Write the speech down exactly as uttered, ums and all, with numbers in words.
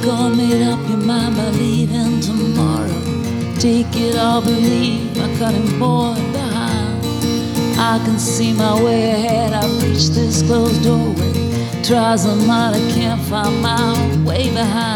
gone, made up your mind by leaving tomorrow. Take it or believe my cutting board behind. I can see my way ahead, I've reached this closed doorway. Try as I might, I can't find my way behind.